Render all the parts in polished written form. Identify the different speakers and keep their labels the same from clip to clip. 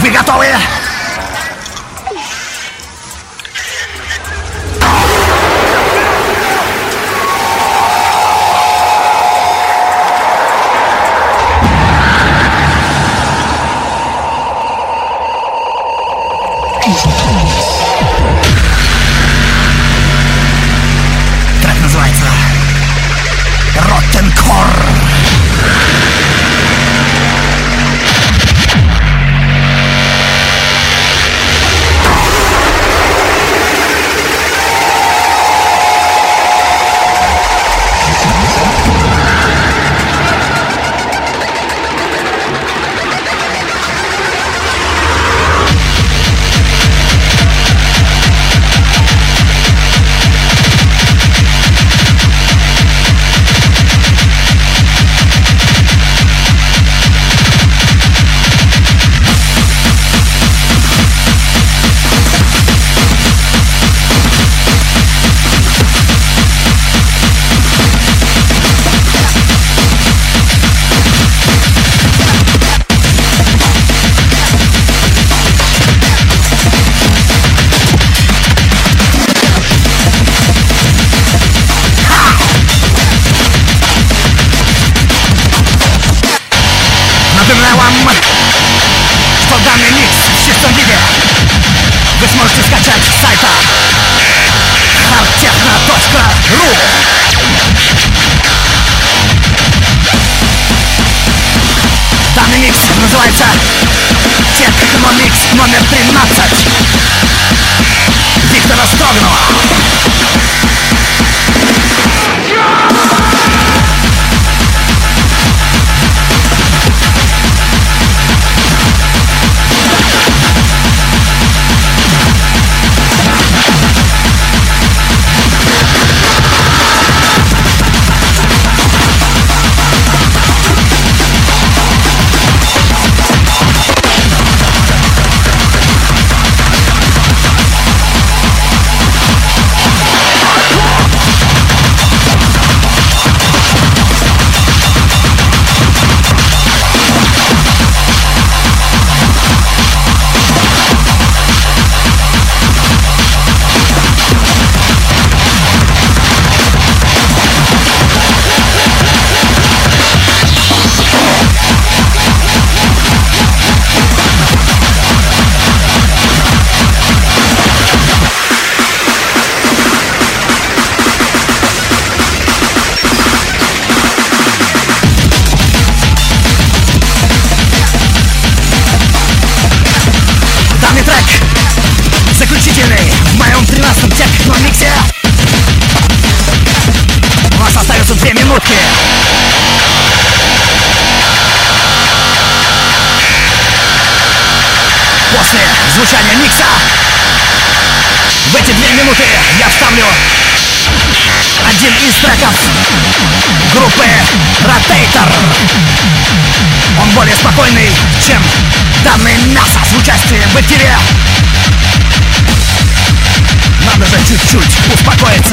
Speaker 1: Мы готовы! Трек называется Rotten Core. Напоминаю вам, что данный микс в чистом виде вы сможете скачать с сайта hardtechno.ru. Данный микс называется Техномикс номер 13 Виктора Строганова. Заключительный в моем 13-м техномиксе. У нас остается 2 минутки. После звучания микса в эти 2 минуты я вставлю один из треков группы Rotator. Он более спокойный, чем данный мясо с участием в эфире. Надо же чуть-чуть успокоиться.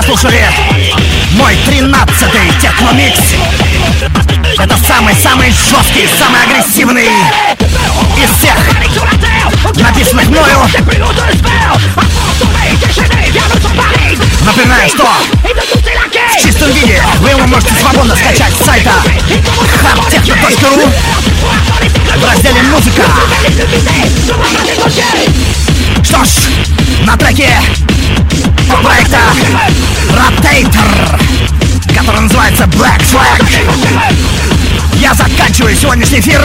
Speaker 1: прослушали мой 13-й техномикс. Это самый-самый жесткий, самый агрессивный из всех написанных мною. Напоминаю, что в чистом виде вы его можете свободно скачать с сайта hardtechno.ru в разделе «Музыка». Что ж, на треке проекта Rotator, который называется Black Flag, я заканчиваю сегодняшний эфир.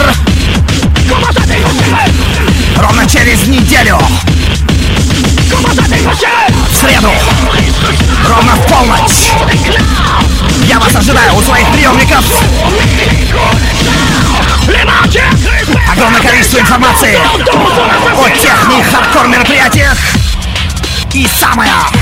Speaker 1: Ровно через неделю, в среду, ровно в полночь, я вас ожидаю у своих приемников. Огромное количество информации о тех и хардкор мероприятиях. И самое